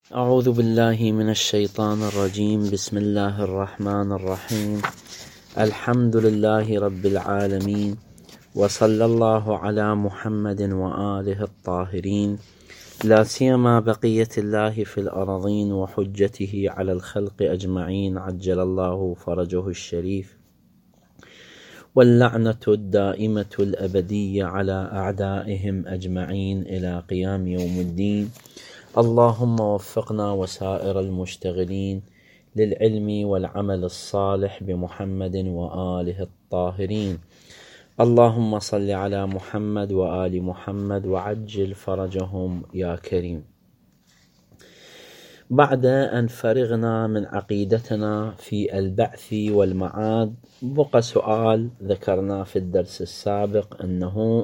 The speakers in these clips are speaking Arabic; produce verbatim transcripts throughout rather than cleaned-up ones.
أعوذ بالله من الشيطان الرجيم. بسم الله الرحمن الرحيم. الحمد لله رب العالمين، وصلى الله على محمد وآله الطاهرين، لا سيما بقية الله في الأرضين وحجته على الخلق أجمعين، عجل الله فرجه الشريف، واللعنة الدائمة الأبدية على أعدائهم أجمعين إلى قيام يوم الدين. اللهم وفقنا وسائر المشتغلين للعلم والعمل الصالح بمحمد وآله الطاهرين. اللهم صل على محمد وآل محمد وعجل فرجهم يا كريم. بعد أن فرغنا من عقيدتنا في البعث والمعاد، بقى سؤال ذكرنا في الدرس السابق أنه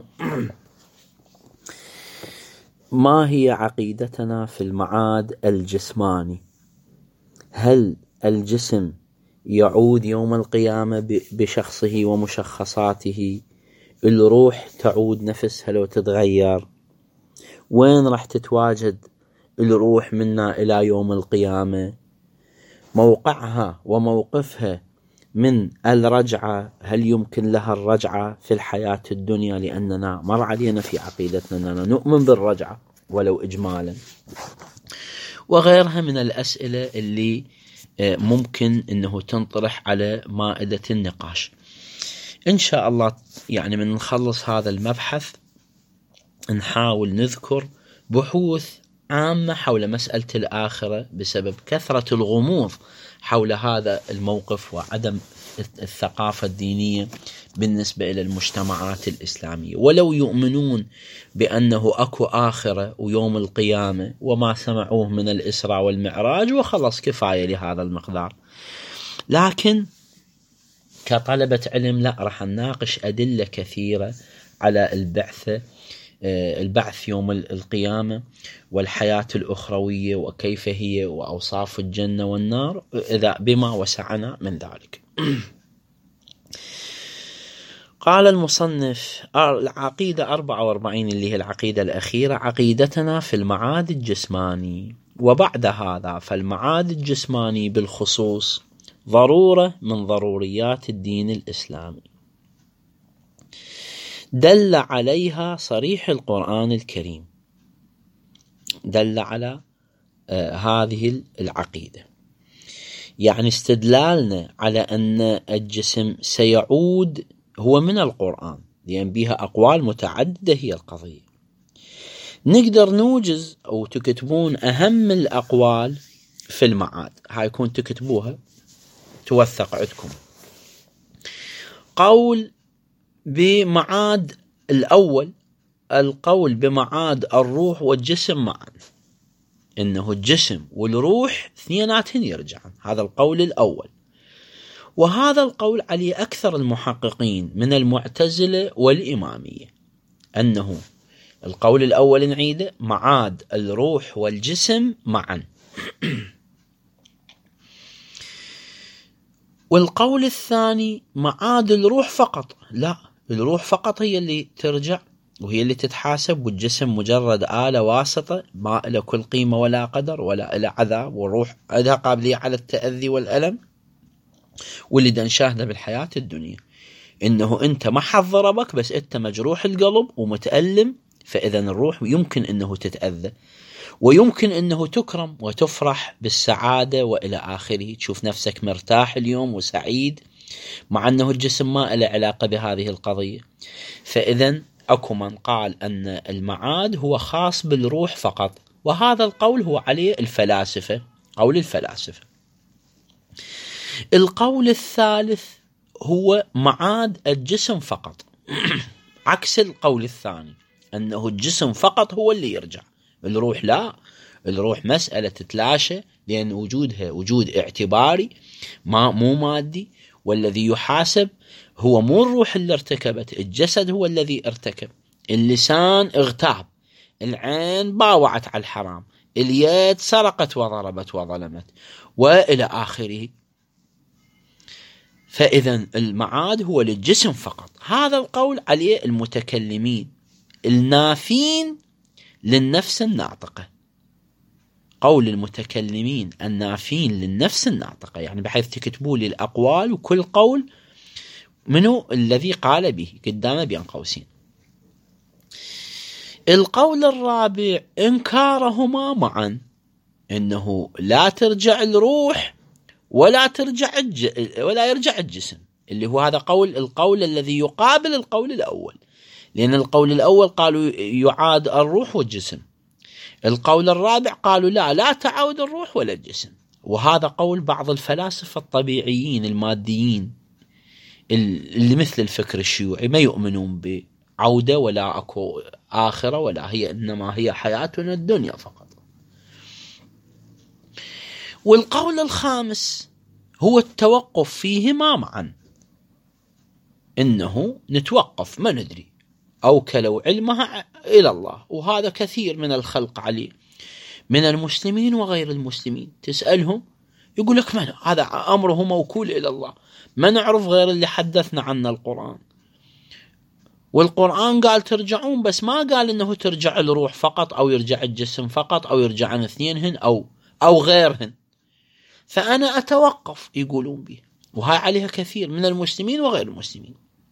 ما هي عقيدتنا في المعاد الجسماني؟ هل الجسم يعود يوم القيامة بشخصه ومشخصاته؟ الروح تعود نفسها لو تتغير؟ وين راح تتواجد الروح منا إلى يوم القيامة؟ موقعها وموقفها من الرجعة، هل يمكن لها الرجعة في الحياة الدنيا؟ لأننا مر علينا في عقيدتنا أننا نؤمن بالرجعة ولو إجمالا، وغيرها من الأسئلة اللي ممكن أنه تنطرح على مائدة النقاش. إن شاء الله يعني من نخلص هذا المبحث نحاول نذكر بحوث عامة حول مسألة الآخرة بسبب كثرة الغموض حول هذا الموقف وعدم الثقافة الدينية بالنسبة إلى المجتمعات الإسلامية. ولو يؤمنون بأنه أكو آخرة ويوم القيامة وما سمعوه من الإسراء والمعراج وخلص كفاية لهذا المقدار، لكن كطلبة علم لا، راح نناقش أدلة كثيرة على البعث البعث يوم القيامة والحياة الأخروية وكيف هي وأوصاف الجنة والنار إذا بما وسعنا من ذلك. قال المصنف: العقيدة أربعة وأربعين اللي هي العقيدة الأخيرة، عقيدتنا في المعاد الجسماني. وبعد هذا فالمعاد الجسماني بالخصوص ضرورة من ضروريات الدين الإسلامي، دل عليها صريح القرآن الكريم، دل على آه هذه العقيدة. يعني استدلالنا على أن الجسم سيعود هو من القرآن، لأن بها أقوال متعددة هي القضية. نقدر نوجز أو تكتبون أهم الأقوال في المعاد، هاي يكون تكتبوها توثق عندكم. قول بمعاد الأول، القول بمعاد الروح والجسم معا، إنه الجسم والروح اثنيناتهن يرجعن، هذا القول الأول. وهذا القول عليه أكثر المحققين من المعتزلة والإمامية، أنه القول الأول نعيده معاد الروح والجسم معا. والقول الثاني معاد الروح فقط، لا، الروح فقط هي اللي ترجع وهي اللي تتحاسب، والجسم مجرد آلة واسطة ما له كل قيمة ولا قدر ولا له عذاب، والروح عندها قابلية على التأذي والألم، واللي دا نشاهده بالحياة الدنيا إنه أنت ما حد ضربك بس أنت مجروح القلب ومتألم، فإذا الروح يمكن أنه تتأذى ويمكن أنه تكرم وتفرح بالسعادة وإلى آخره، تشوف نفسك مرتاح اليوم وسعيد، مع أنه الجسم ما له علاقة بهذه القضية. فإذا أكو من قال أن المعاد هو خاص بالروح فقط، وهذا القول هو عليه الفلاسفة، قول الفلاسفة. القول الثالث هو معاد الجسم فقط عكس القول الثاني، أنه الجسم فقط هو اللي يرجع، الروح لا، الروح مسألة تتلاشى، لأن وجودها وجود اعتباري ما مو مادي، والذي يحاسب هو مو الروح اللي ارتكبت، الجسد هو الذي ارتكب. اللسان اغتاب، العين باوعت على الحرام، اليد سرقت وضربت وظلمت وإلى آخره. فإذا المعاد هو للجسم فقط. هذا القول عليه المتكلمين النافين للنفس الناطقة، قول المتكلمين النافين للنفس الناطقة، يعني بحيث تكتبوا لي الأقوال وكل قول منه الذي قال به قدامه بين قوسين. القول الرابع إنكارهما معا، إنه لا ترجع الروح ولا ترجع الج... ولا يرجع الجسم، اللي هو هذا قول القول الذي يقابل القول الأول، لأن القول الأول قالوا يعاد الروح والجسم، القول الرابع قالوا لا لا تعود الروح ولا الجسم. وهذا قول بعض الفلاسفة الطبيعيين الماديين اللي مثل الفكر الشيوعي، ما يؤمنون بعودة ولا أكو آخرة ولا هي، إنما هي حياتنا الدنيا فقط. والقول الخامس هو التوقف فيهما معا، إنه نتوقف ما ندري، أو كلو علمها إلى الله. وهذا كثير من الخلق عليه من المسلمين وغير المسلمين، تسألهم يقول لك من هذا أمره موكول إلى الله، ما نعرف غير اللي حدثنا عنه القرآن، والقرآن قال ترجعون، بس ما قال إنه ترجع الروح فقط أو يرجع الجسم فقط أو يرجع عن اثنينهن أو أو غيرهن، فأنا أتوقف يقولون به. وهاي عليها كثير من المسلمين وغير المسلمين.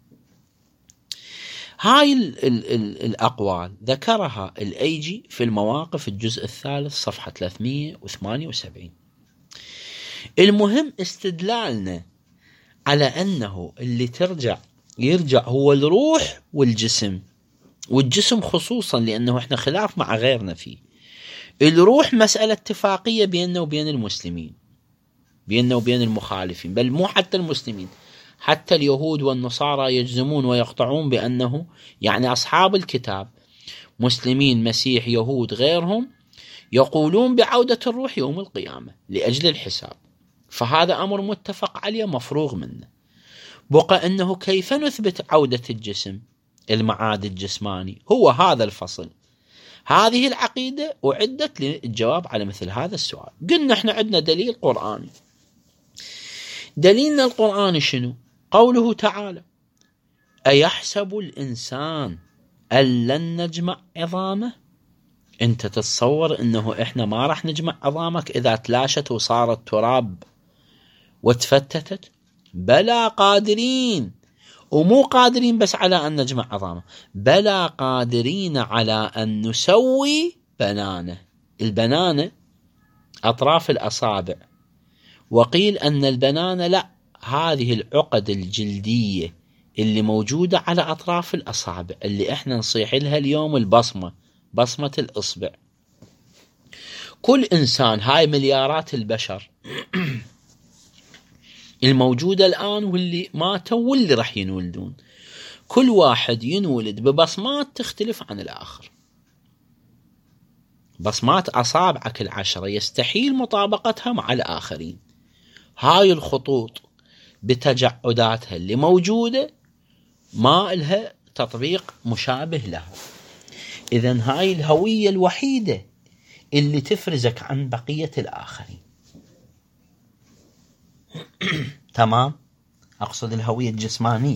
هاي ال ال ال الأقوال ذكرها الأيجي في المواقف الجزء الثالث صفحة ثلاثمئة وثمانية وسبعين. المهم استدلالنا على أنه اللي ترجع يرجع هو الروح والجسم، والجسم خصوصا لأنه احنا خلاف مع غيرنا فيه. الروح مسألة اتفاقية بيننا وبين المسلمين، بيننا وبين المخالفين، بل مو حتى المسلمين، حتى اليهود والنصارى يجزمون ويقطعون بأنه يعني أصحاب الكتاب مسلمين مسيح يهود غيرهم يقولون بعودة الروح يوم القيامة لأجل الحساب. فهذا أمر متفق عليه مفروغ منه. بقى أنه كيف نثبت عودة الجسم المعاد الجسماني، هو هذا الفصل. هذه العقيدة أعدت للجواب على مثل هذا السؤال. قلنا احنا عندنا دليل قرآني. دليلنا القرآني شنو؟ قوله تعالى أيحسب الإنسان أن لن نجمع عظامه؟ أنت تتصور أنه إحنا ما راح نجمع عظامك إذا تلاشت وصارت تراب وتفتتت؟ بلا قادرين، ومو قادرين بس على أن نجمع عظامه، بلا قادرين على أن نسوي بنانه. البنانة أطراف الأصابع، وقيل أن البنانة لا، هذه العقد الجلدية اللي موجودة على أطراف الأصابع اللي إحنا نصيح لها اليوم البصمة، بصمة الإصبع. كل إنسان، هاي مليارات البشر الموجودة الآن واللي ماتوا واللي راح ينولدون، كل واحد ينولد ببصمات تختلف عن الآخر. بصمات أصابعك العشرة يستحيل مطابقتها مع الآخرين. هاي الخطوط بتجعداتها اللي موجودة ما لها تطبيق مشابه لها. إذن هاي الهوية الوحيدة اللي تفرزك عن بقية الآخرين. تمام؟ أقصد الهوية الجسمانية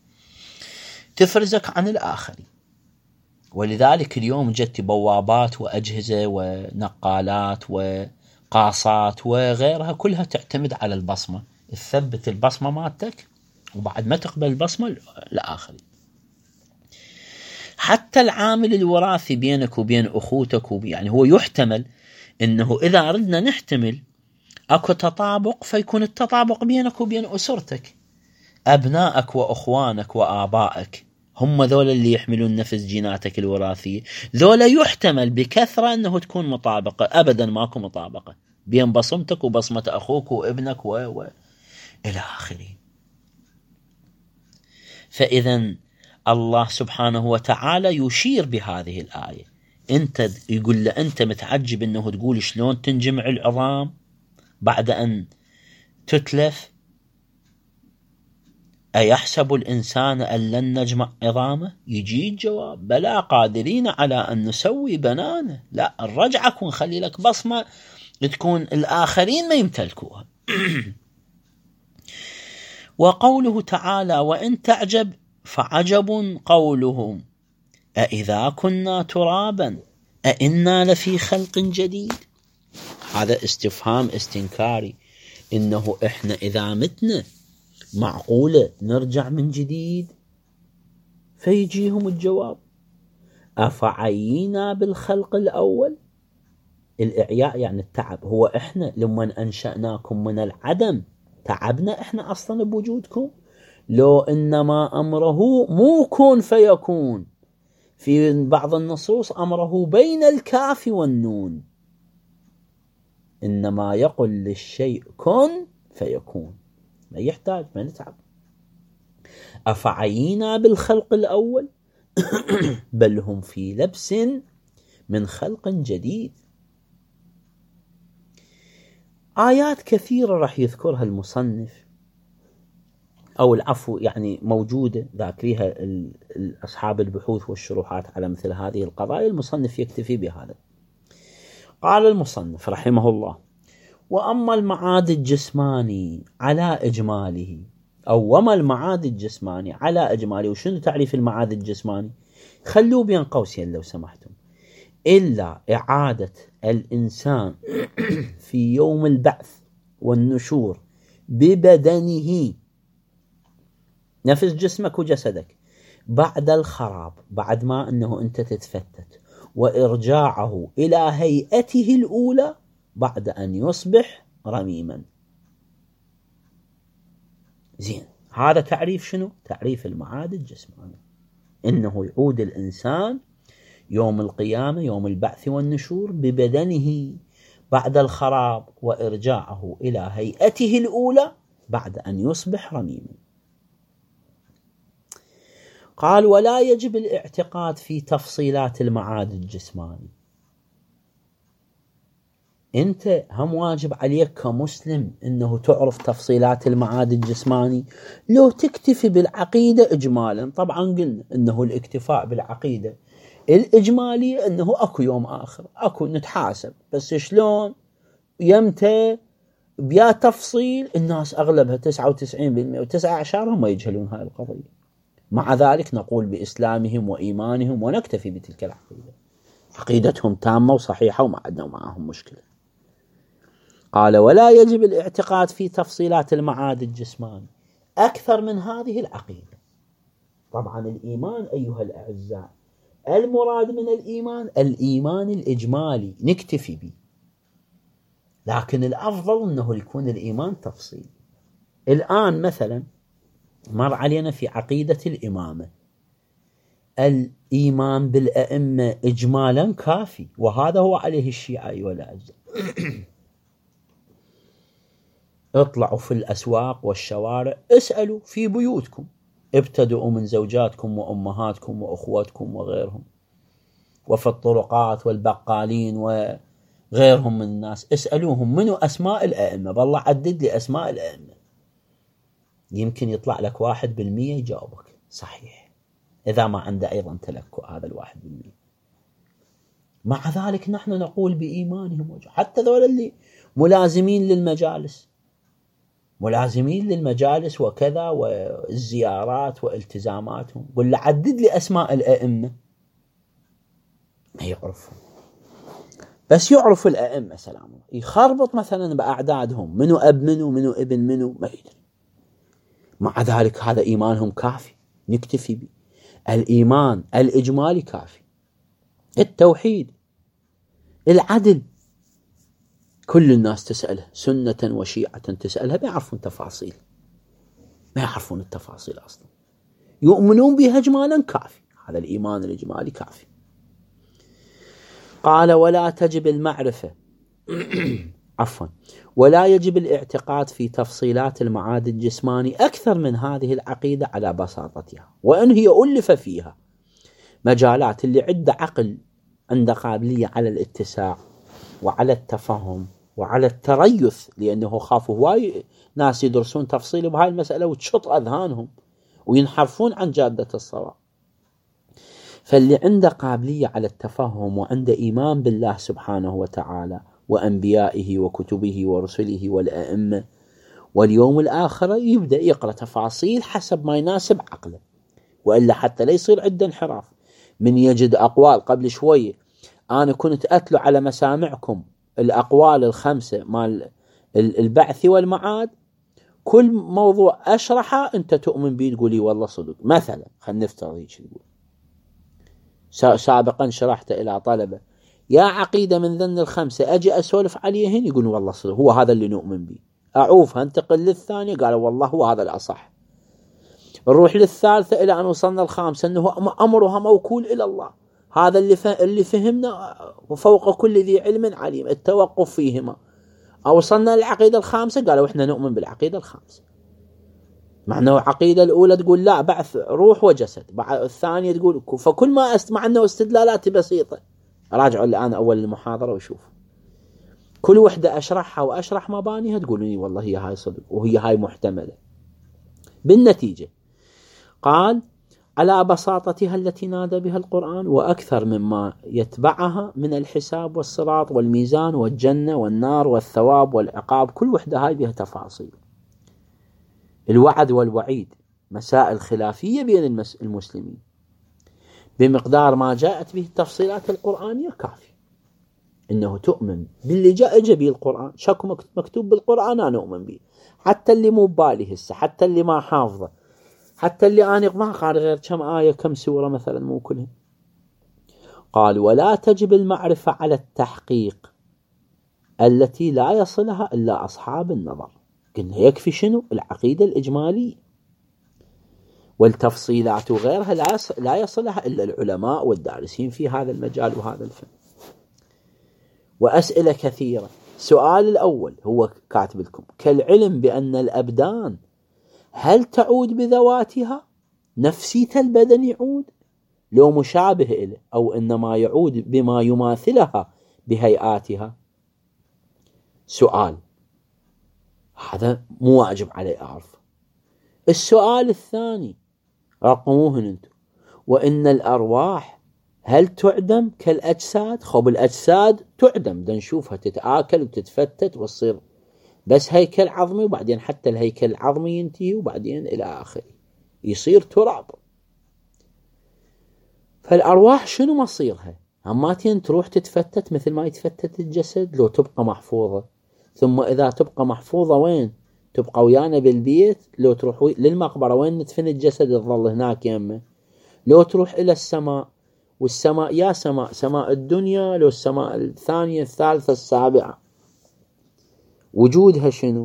تفرزك عن الآخرين. ولذلك اليوم جت بوابات وأجهزة ونقالات وقاصات وغيرها كلها تعتمد على البصمة، تثبت البصمة مالتك وبعد ما تقبل البصمة الآخرين. حتى العامل الوراثي بينك وبين أخوتك، يعني هو يحتمل إنه إذا أردنا نحتمل أكو تطابق، فيكون التطابق بينك وبين أسرتك، أبنائك وأخوانك وآبائك، هم ذولا اللي يحملون نفس جيناتك الوراثية، ذولا يحتمل بكثرة أنه تكون مطابقة. أبدا ماكو مطابقة بين بصمتك وبصمة أخوك وابنك و... و... إلى آخره. فإذا الله سبحانه وتعالى يشير بهذه الآية. أنت يقول له أنت متعجب أنه تقول شلون تنجمع العظام بعد أن تتلف؟ أيحسب الإنسان أن لن نجمع عظامه؟ يجي الجواب بلا قادرين على أن نسوي بنانه. لا، الرجعك ونخلي لك بصمة تكون الآخرين ما يمتلكوها. وقوله تعالى وإن تعجب فعجب قولهم أإذا كنا ترابا أإنا لفي خلق جديد. هذا استفهام استنكاري، إنه إحنا إذا متنا معقولة نرجع من جديد؟ فيجيهم الجواب: أفعينا بالخلق الأول. الإعياء يعني التعب. هو إحنا لما أنشأناكم من العدم تعبنا إحنا أصلا بوجودكم؟ لو إنما أمره مو كن فيكون، في بعض النصوص أمره بين الكاف والنون، إنما يقول للشيء كن فيكون، ما يحتاج ما نتعب. أفعينا بالخلق الأول بل هم في لبس من خلق جديد. آيات كثيرة راح يذكرها المصنف، أو العفو يعني موجودة ذاكريها أصحاب البحوث والشروحات على مثل هذه القضايا. المصنف يكتفي بهذا. قال المصنف رحمه الله: وأما المعاد الجسماني على إجماله، أو وما المعاد الجسماني على إجماله. وشنو تعريف المعاد الجسماني؟ خلوه بين قوسين لو سمحتم: إلا إعادة الإنسان في يوم البعث والنشور ببدنه، نفس جسمك وجسدك، بعد الخراب، بعد ما أنه أنت تتفتت، وإرجاعه إلى هيئته الأولى بعد أن يصبح رميما. زين، هذا تعريف شنو؟ تعريف المعاد الجسماني، إنه يعود الإنسان يوم القيامة، يوم البعث والنشور، ببدنه بعد الخراب، وإرجاعه إلى هيئته الأولى بعد أن يصبح رميما. قال: ولا يجب الاعتقاد في تفصيلات المعاد الجسماني. أنت هم واجب عليك كمسلم أنه تعرف تفصيلات المعاد الجسماني، لو تكتفي بالعقيدة إجمالا. طبعا قلنا أنه الاكتفاء بالعقيدة الإجمالية أنه أكو يوم آخر، أكو نتحاسب، بس شلون يمتى بيا تفصيل؟ الناس أغلبها تسعة وتسعين بالمئة وتسعة عشر هم يجهلون هاي القضية. مع ذلك نقول بإسلامهم وإيمانهم ونكتفي بتلك العقيدة، عقيدتهم تامة وصحيحة وما عندنا معهم مشكلة. قال: ولا يجب الاعتقاد في تفصيلات المعاد الجسماني أكثر من هذه العقيدة. طبعا الإيمان أيها الأعزاء، المراد من الإيمان الإيمان الإجمالي نكتفي به، لكن الأفضل أنه يكون الإيمان تفصيل. الآن مثلا مر علينا في عقيدة الإمامة، الإيمان بالأئمة إجمالا كافي، وهذا هو عليه الشيعة أيها الأعزاء. اطلعوا في الأسواق والشوارع، اسألوا في بيوتكم، ابتدؤوا من زوجاتكم وأمهاتكم وأخواتكم وغيرهم، وفي الطرقات والبقالين وغيرهم من الناس، اسألوهم منو أسماء الأئمة، بالله عدد لي أسماء الأئمة، يمكن يطلع لك واحد بالمية يجاوبك صحيح، إذا ما عنده أيضا تلكؤ هذا الواحد بالمية. مع ذلك نحن نقول بإيمانهم، حتى ذول اللي ملازمين للمجالس، ملازمين للمجالس وكذا والزيارات والتزاماتهم، قل له عدد لي أسماء الأئمة، ما يعرفهم. بس يعرف الأئمة سلام الله، يخربط مثلا بأعدادهم، منو أب منو منو ابن منو ما يدري. مع ذلك هذا إيمانهم كافي، نكتفي به. الإيمان الإجمالي كافي. التوحيد، العدل، كل الناس تسأله، سنة وشيعة تسألها، ما يعرفون تفاصيل، ما يعرفون التفاصيل أصلا، يؤمنون بها إجمالا كافي. هذا الإيمان الإجمالي كافي. قال: ولا تجب المعرفة عفوا ولا يجب الاعتقاد في تفصيلات المعاد الجسماني أكثر من هذه العقيدة على بساطتها، وإن هي ألف فيها مجالات اللي عنده عقل، عنده قابلية على الاتساع وعلى التفهم وعلى التريث، لأنه خافوا هواي ناس يدرسون تفصيل بهاي المسألة وتشط أذهانهم وينحرفون عن جادة الصواب. فاللي عنده قابلية على التفهم وعنده إيمان بالله سبحانه وتعالى وأنبيائه وكتبه ورسله والأئمة واليوم الآخر، يبدأ يقرأ تفاصيل حسب ما يناسب عقله، وإلا حتى لا يصير عنده انحراف. من يجد أقوال قبل شوية أنا كنت أتلو على مسامعكم الأقوال الخمسة مال البعث والمعاد، كل موضوع أشرحه أنت تؤمن به تقولي والله صدق. مثلا خلينا نفترض هيك نقول، سابقا شرحت إلى طلبة يا عقيدة من ذن الخمسة، أجي أسولف عليهن يقولوا والله صدق هو هذا اللي نؤمن به. أعوفها انتقل للثانية قالوا والله هو هذا الأصح. نروح للثالثة إلى أن وصلنا الخامسة أنه أمرها موكول إلى الله. هذا اللي اللي فهمنا، وفوق كل ذي علم عليم، التوقف فيهما. وصلنا للعقيدة الخامسة قالوا إحنا نؤمن بالعقيدة الخامسة، مع أنه العقيدة الأولى تقول لا بعث روح وجسد، الثانية تقول، فكل ما است مع أنه استدلالات بسيطة. راجعوا الآن أول المحاضرة وشوفوا كل وحدة أشرحها وأشرح مبانيها تقولوني والله هي هاي صدق وهي هاي محتملة. بالنتيجة قال على بساطتها التي نادى بها القرآن وأكثر مما يتبعها من الحساب والصراط والميزان والجنة والنار والثواب والعقاب، كل وحدة هاي بها تفاصيل. الوعد والوعيد مسائل خلافية بين المسلمين، بمقدار ما جاءت به التفصيلات القرآنية كافي إنه تؤمن باللي جاء به القرآن. شكو مكتوب بالقرآن أنا أؤمن به، حتى اللي مو بالي هسه، حتى اللي ما حافظه، حتى اللي أنا ما قارئ غير كم آية كم سورة مثلا مو كلهم. قال ولا تجب المعرفة على التحقيق التي لا يصلها إلا أصحاب النظر. قلنا يكفي شنو؟ العقيدة الإجمالية، والتفصيلات وغيرها لا يصلها إلا العلماء والدارسين في هذا المجال وهذا الفن. وأسئلة كثيرة. السؤال الأول هو كاتب لكم كالعلم بأن الأبدان هل تعود بذواتها نفسية البدن يعود لو مشابه إليه، أو إنما يعود بما يماثلها بهيئاتها؟ سؤال هذا مو واجب علي أعرف. السؤال الثاني رقموهن انتم، وإن الأرواح هل تعدم كالأجساد؟ خب الأجساد تعدم، دا نشوفها تتآكل وتتفتت وتصير بس هيكل عظمي، وبعدين حتى الهيكل العظمي ينتهي وبعدين إلى آخره يصير تراب. فالأرواح شنو مصيرها؟ هماتين تروح تتفتت مثل ما يتفتت الجسد لو تبقى محفوظة، ثم إذا تبقى محفوظة وين؟ تبقى ويانا بالبيت، لو تروح للمقبرة وين ندفن الجسد تظل هناك يمه، لو تروح إلى السماء، والسماء يا سماء سماء الدنيا لو السماء الثانية الثالثة السابعة وجودها شنو؟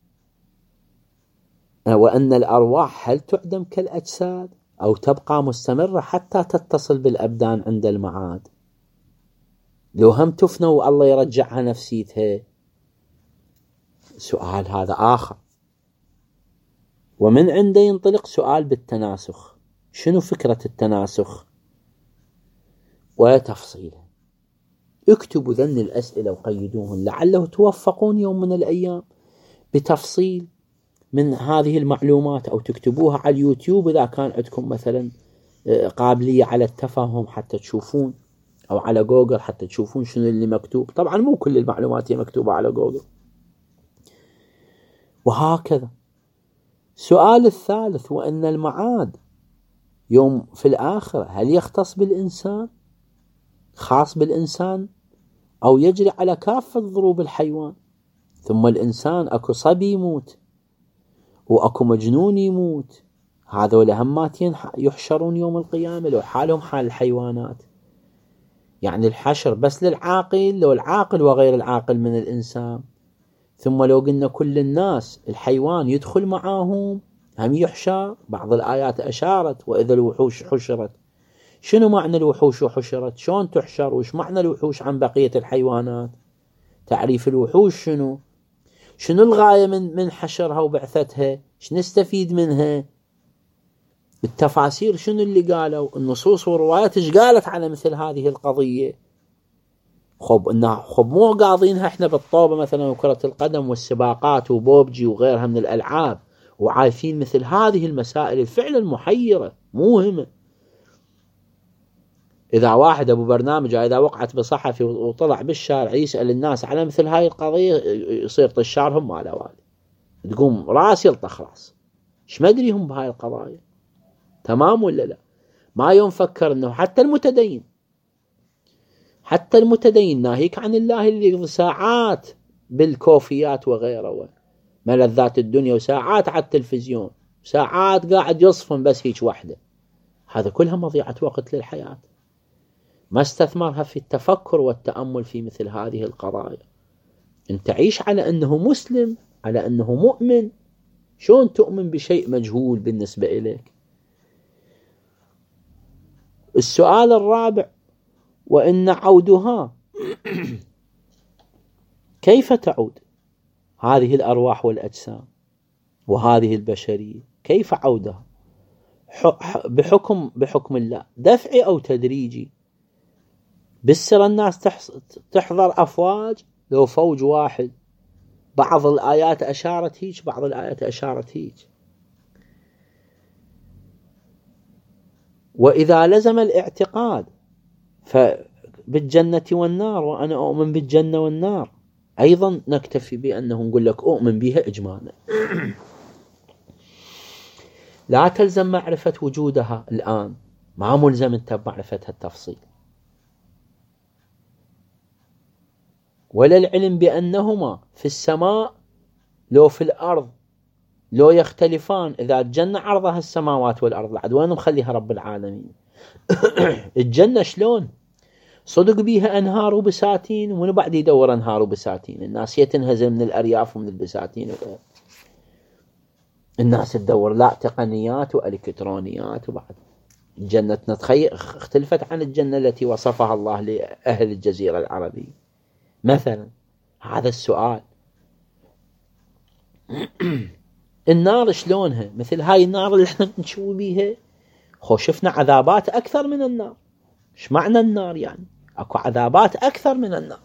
وأن الأرواح هل تعدم كالأجساد أو تبقى مستمرة حتى تتصل بالأبدان عند المعاد؟ لو هم تفنى والله يرجعها نفسيتها. سؤال هذا آخر. ومن عنده ينطلق سؤال بالتناسخ. شنو فكرة التناسخ وتفصيله؟ اكتبوا ذن الأسئلة وقيدوهن لعله توفقون يوم من الأيام بتفصيل من هذه المعلومات، أو تكتبوها على اليوتيوب إذا كان عندكم مثلا قابلية على التفاهم حتى تشوفون، أو على جوجل حتى تشوفون شنو اللي مكتوب. طبعا مو كل المعلومات هي مكتوبة على جوجل. وهكذا. سؤال الثالث وأن المعاد يوم في الآخرة هل يختص بالإنسان، خاص بالإنسان، أو يجري على كافة ضروب الحيوان؟ ثم الإنسان أكو صبي يموت وأكو مجنون يموت، هذول هماتين يحشرون يوم القيامة لو حالهم حال الحيوانات. يعني الحشر بس للعاقل، لو العاقل وغير العاقل من الإنسان. ثم لو قلنا كل الناس الحيوان يدخل معاهم هم يحشر. بعض الآيات أشارت وإذا الوحوش حشرت. شنو معنى الوحوش وحشرت؟ شون تحشر؟ وش معنى الوحوش عن بقية الحيوانات؟ تعريف الوحوش شنو؟ شنو الغاية من من حشرها وبعثتها؟ شنو نستفيد منها؟ التفاسير شنو اللي قالوا؟ النصوص والروايات ايش قالت على مثل هذه القضية؟ خب إنها خب مو قاضينها احنا بالطوبة مثلا وكرة القدم والسباقات وبوبجي وغيرها من الألعاب وعايفين مثل هذه المسائل الفعل المحيرة موهمة. إذا واحد أبو برنامج إذا وقعت بصحفي وطلع بالشارع يسأل الناس على مثل هاي القضية يصير طشارهم ما له والي، تقوم راس يلطخ راس. إيش ما أدري هم بهاي القضايا تمام ولا لا؟ ما يوم فكر إنه حتى المتدين حتى المتدين ناهيك عن الله اللي يقضي ساعات بالكوفيات وغيره ملذات الدنيا، وساعات على التلفزيون، ساعات قاعد يصفن بس هيك واحدة، هذا كلها مضيعة وقت للحياة، ما استثمرها في التفكر والتأمل في مثل هذه القضايا. انت عيش على أنه مسلم، على أنه مؤمن. شلون تؤمن بشيء مجهول بالنسبة إليك؟ السؤال الرابع: وإن عودها كيف تعود هذه الأرواح والأجسام وهذه البشرية؟ كيف عودها؟ بحكم بحكم الله، دفعي أو تدريجي؟ بالسر الناس تحضر أفواج، لو فوج واحد. بعض الآيات أشارت هيك، بعض الآيات أشارت هيك. وإذا لزم الاعتقاد فبالجنة والنار، وأنا أؤمن بالجنة والنار، أيضا نكتفي بأنه نقول لك أؤمن بها إجمالا، لا تلزم معرفة وجودها الآن، ما ملزم أنت بمعرفتها التفصيل، ولا العلم بأنهما في السماء لو في الأرض لو يختلفان. إذا الجنة عرضها السماوات والأرض، بعد وين مخليها رب العالمين؟ الجنة شلون؟ صدق بيها أنهار وبساتين، ومن بعد يدور أنهار وبساتين؟ الناس يتنهزم من الأرياف ومن البساتين وغير. الناس تدور لا تقنيات وإلكترونيات. وبعد الجنة نتخيل اختلفت عن الجنة التي وصفها الله لأهل الجزيرة العربية مثلا. هذا السؤال. النار شلونها؟ مثل هاي النار اللي احنا نشوف بيها، خو شفنا عذابات أكثر من النار. ايش معنى النار؟ يعني اكو عذابات أكثر من النار.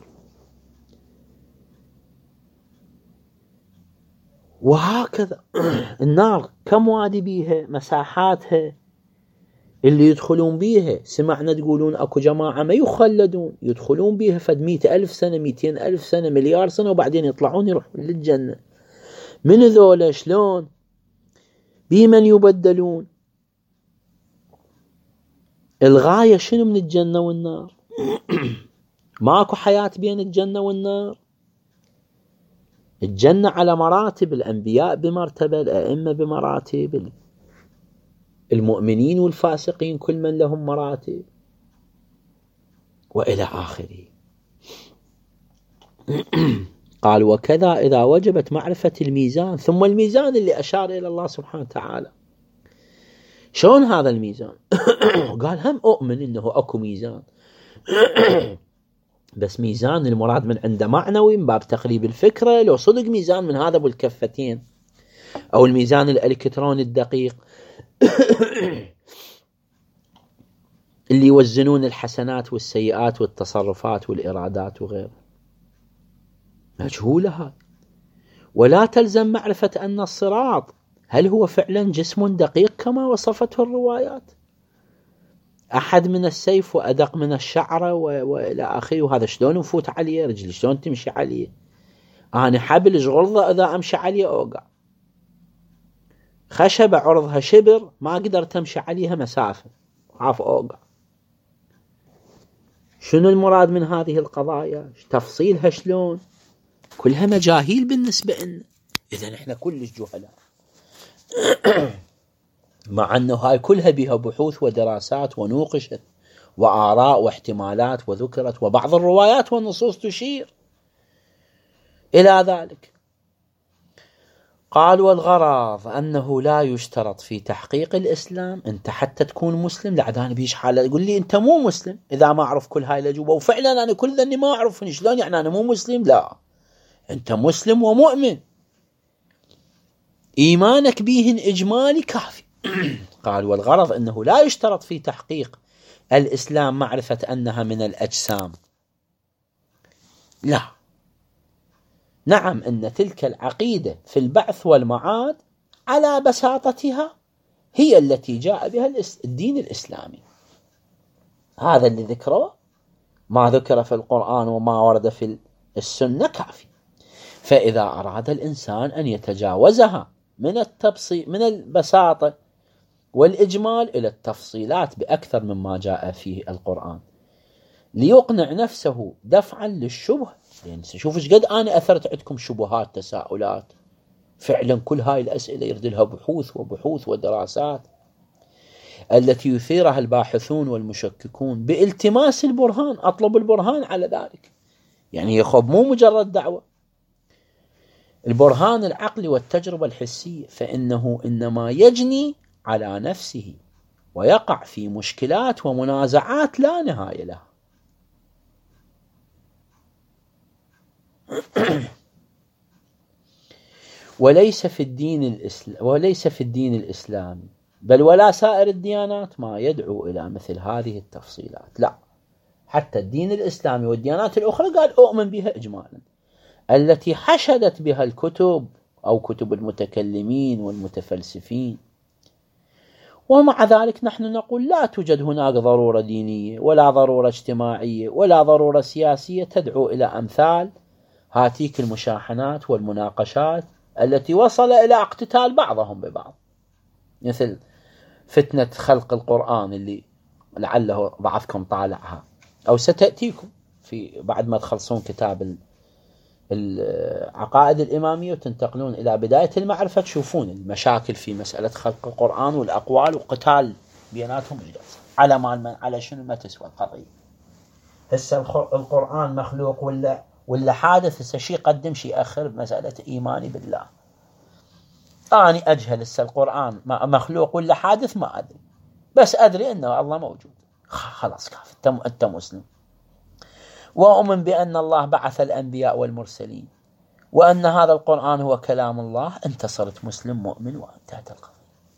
وهكذا النار كم وادي بيها، مساحاتها اللي يدخلون بيها. سمعنا تقولون اكو جماعة ما يخلدون، يدخلون بيها فد مئة ألف سنة، مئتين ألف سنة، مليار سنة، وبعدين يطلعون يروحون للجنة. من ذولا شلون؟ بمن يبدلون؟ الغاية شنو من الجنة والنار؟ ماكو حياة بين الجنة والنار. الجنة على مراتب، الأنبياء بمرتبة، الأئمة بمراتب، المؤمنين والفاسقين كل من لهم مراتب، وإلى آخره. قال: وكذا إذا وجبت معرفة الميزان. ثم الميزان اللي أشار إلى الله سبحانه وتعالى، شلون هذا الميزان؟ قال: هم أؤمن إنه أكو ميزان، بس ميزان المراد من عنده معنوي من باب تقريب الفكرة. لو صدق ميزان من هذا بالكفتين، أو الميزان الإلكتروني الدقيق اللي يوزنون الحسنات والسيئات والتصرفات والإرادات وغيره، مجهولة هذا. ولا تلزم معرفة أن الصراط هل هو فعلا جسم دقيق كما وصفته الروايات، أحد من السيف وأدق من الشعرة وإلى آخره. وهذا شلون نفوت عليه؟ رجلي شلون تمشي عليه؟ أنا حبل غلظة إذا أمشي عليه أوقع، خشبة عرضها شبر ما أقدر تمشي عليها مسافة، عاف أوقع. شنو المراد من هذه القضايا؟ تفصيلها شلون؟ كلها مجاهيل بالنسبة لنا. إذا إحنا كلش جهلاء، مع أنه هاي كلها بها بحوث ودراسات ونوقشت وآراء واحتمالات وذكرت، وبعض الروايات والنصوص تشير إلى ذلك. قال: والغرض أنه لا يشترط في تحقيق الإسلام. أنت حتى تكون مسلم، لعدان بيش حالة تقول لي أنت مو مسلم إذا ما أعرف كل هاي الأجوبة، وفعلا أنا كل ذني ما أعرف شلون يعني أنا مو مسلم. لا، أنت مسلم ومؤمن، إيمانك بهن إجمالي كافي. قال: والغرض أنه لا يشترط في تحقيق الإسلام معرفة أنها من الأجسام. لا، نعم، أن تلك العقيدة في البعث والمعاد على بساطتها هي التي جاء بها الدين الإسلامي. هذا اللي ذكره، ما ذكر في القرآن وما ورد في السنة كافي. فإذا أراد الإنسان أن يتجاوزها من التبسيط، من البساطة والإجمال إلى التفصيلات بأكثر مما جاء فيه القرآن، ليقنع نفسه دفعا للشبه. يعني شوف ايش قد أنا أثرت عندكم شبهات تساؤلات، فعلا كل هاي الأسئلة يرد لها بحوث وبحوث ودراسات التي يثيرها الباحثون والمشككون بالتماس البرهان. أطلب البرهان على ذلك، يعني يخب مو مجرد دعوة، البرهان العقلي والتجربة الحسية، فإنه إنما يجني على نفسه ويقع في مشكلات ومنازعات لا نهاية لها. وليس في الدين الإسلام وليس في الدين الإسلامي بل ولا سائر الديانات ما يدعو إلى مثل هذه التفصيلات. لا، حتى الدين الإسلامي والديانات الأخرى قال أؤمن بها إجمالا، التي حشدت بها الكتب أو كتب المتكلمين والمتفلسفين. ومع ذلك نحن نقول لا توجد هناك ضرورة دينية ولا ضرورة اجتماعية ولا ضرورة سياسية تدعو إلى أمثال هاتيك المشاحنات والمناقشات التي وصل إلى اقتتال بعضهم ببعض، مثل فتنة خلق القرآن اللي لعله بعضكم طالعها أو ستأتيكم في بعد ما تخلصون كتاب العقائد الإمامية وتنتقلون إلى بداية المعرفة، تشوفون المشاكل في مسألة خلق القرآن والأقوال وقتال بيناتهم على ما على شنو ما تسوى القضية. هسه القرآن مخلوق ولا ولا حادث؟ هسه شيء قدم شيء أخر بمسألة إيماني بالله. أنا أجهل هسه القرآن مخلوق ولا حادث ما أدري، بس أدري أنه الله موجود، خلاص كافي، أنت مسلم. وأؤمن بأن الله بعث الأنبياء والمرسلين وأن هذا القرآن هو كلام الله، أنت صرت مسلم مؤمن وانتهت القضية.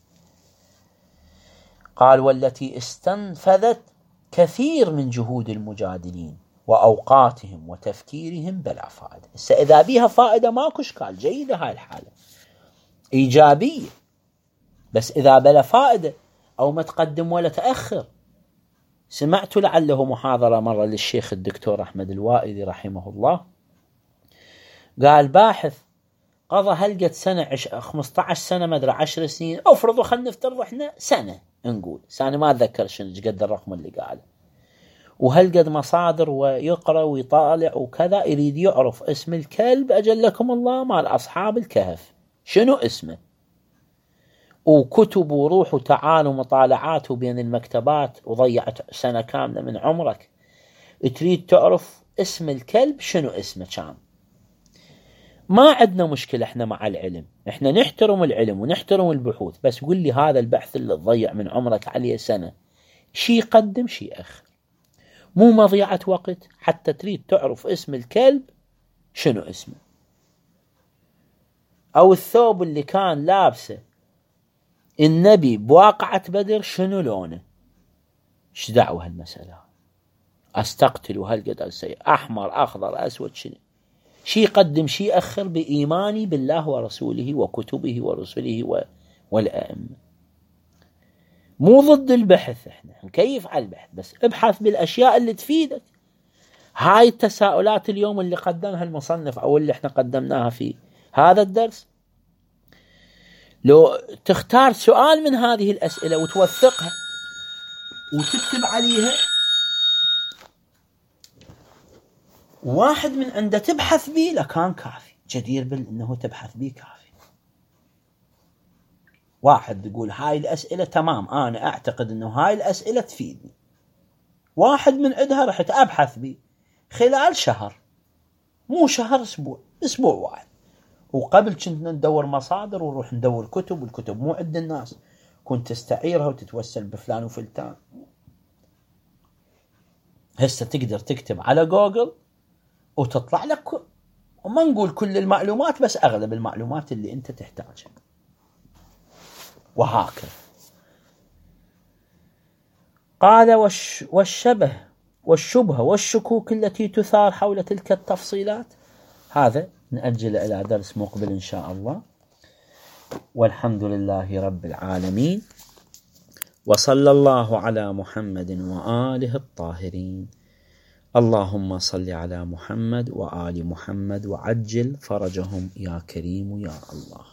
قال والتي استنفذت كثير من جهود المجادلين وأوقاتهم وتفكيرهم بلا فائدة. إذا بيها فائدة ماكو إشكال، جيدة هاي الحالة إيجابية، بس إذا بلا فائدة أو ما تقدم ولا تأخر. سمعت لعله محاضرة مرة للشيخ الدكتور أحمد الوائلي رحمه الله، قال باحث قضى هلقة سنة خمسة عشر سنة ما أدري عشر سنين، أفرضوا خلنا نفترض إحنا سنة، نقول سنة ما أتذكر شنو قد الرقم اللي قاله، وهلقد مصادر ويقرأ ويطالع وكذا، يريد يعرف اسم الكلب أجل لكم الله مال أصحاب الكهف شنو اسمه، وكتب وروح وتعال ومطالعات بين المكتبات، وضيعت سنة كاملة من عمرك تريد تعرف اسم الكلب شنو اسمه كان. ما عندنا مشكلة احنا مع العلم، احنا نحترم العلم ونحترم البحوث، بس قل لي هذا البحث اللي تضيع من عمرك عليه سنة شي يقدم شي أخر، مو مضيعة وقت حتى تريد تعرف اسم الكلب شنو اسمه، أو الثوب اللي كان لابسه النبي بواقعة بدر شنو لونه، ايش دعوة هالمسألة، استقتل وهالقدر سيء أحمر أخضر أسود شنو، شي يقدم شي أخر بإيماني بالله ورسوله وكتبه ورسله والأئمة. مو ضد البحث، احنا نكيف على البحث، بس ابحث بالأشياء اللي تفيدك. هاي التساؤلات اليوم اللي قدمها المصنف أو اللي احنا قدمناها في هذا الدرس، لو تختار سؤال من هذه الأسئلة وتوثقها وتكتب عليها واحد من عنده تبحث به لكان كافي، جدير بأنه تبحث به كافي. واحد يقول هاي الأسئلة تمام، أنا أعتقد أنه هاي الأسئلة تفيدني، واحد من عندها رحت أبحث به خلال شهر، مو شهر، أسبوع، أسبوع واحد. وقبل كنت ندور مصادر ونروح ندور كتب، والكتب مو عند الناس، كنت تستعيرها وتتوسل بفلان وفلتان. هسه تقدر تكتب على جوجل وتطلع لك، وما نقول كل المعلومات بس أغلب المعلومات اللي أنت تحتاجها. وهكذا قال والش والشبه والشبهة والشكوك التي تثار حول تلك التفصيلات، هذا نأجل إلى درس مقبل إن شاء الله. والحمد لله رب العالمين، وصلى الله على محمد وآله الطاهرين. اللهم صل على محمد وآل محمد وعجل فرجهم يا كريم يا الله.